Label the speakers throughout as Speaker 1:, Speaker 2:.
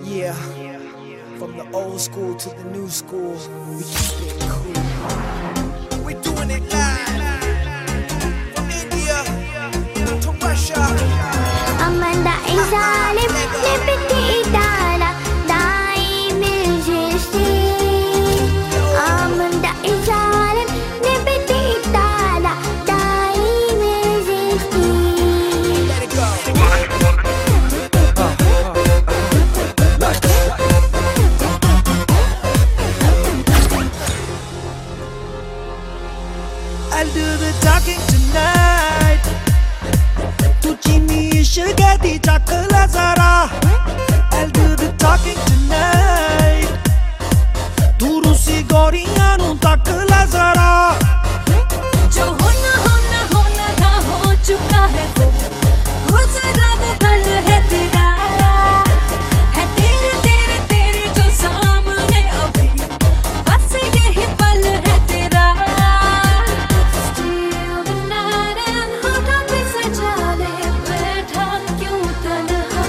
Speaker 1: Yeah, from the old school to the new school, we keep it cool. We're doing it live, from India to Russia.
Speaker 2: Amanda Izalim, Liberty Idana, Dai Majesty. Amanda Izalim, Liberty Idana, Dai Majesty.
Speaker 1: Let it go. I'll do the talking tonight. तुझी नीश गदी चकला जरा. I'll do the talking tonight. तू रूसी गोरियां नू तकला जरा.
Speaker 3: जो होना था हो चुका है वो, हो जरा वो कल है तेरा, है तेरे जो सामने अभी, बस यही पल है तेरा। Still the night and होठों पे सजा ले बैठा क्यों तन्हा,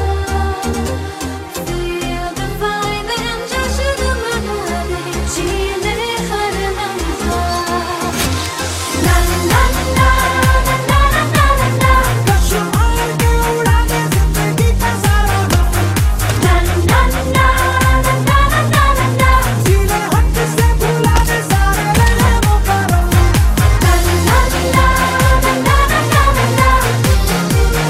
Speaker 3: Feel the vibe and जश्न मना ले, जी ले हर लम्हा। La la la la la la la la la,
Speaker 1: कश्म आए के उड़ा दे जिंदगी का सारा गम.
Speaker 3: la la la la la la la la la,
Speaker 1: सीधे हट से भुला दे सारे रहमों का रंग.
Speaker 3: la la la la la la la la la.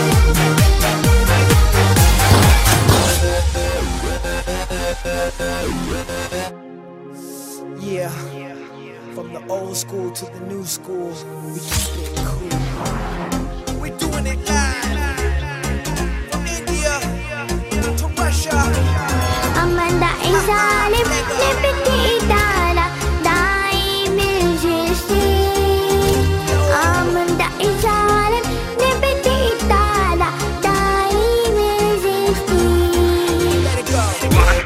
Speaker 1: Yeah, from the old school to the new school, we keep it cool. We're doing it live, from India to Russia.
Speaker 2: Amanda Izalim, Liberty Idana, Dai Majesty. Amanda Izalim, Liberty Idana, Dai Majesty.
Speaker 1: Let it go.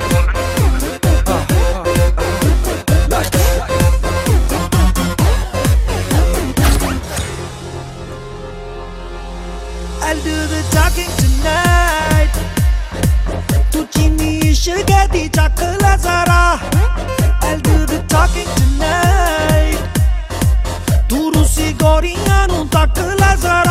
Speaker 1: I'll do the talking tonight. तुझी नीश गदी चकला जरा. I'll do the talking tonight. तू रूसी गोरियां नू तकला जरा.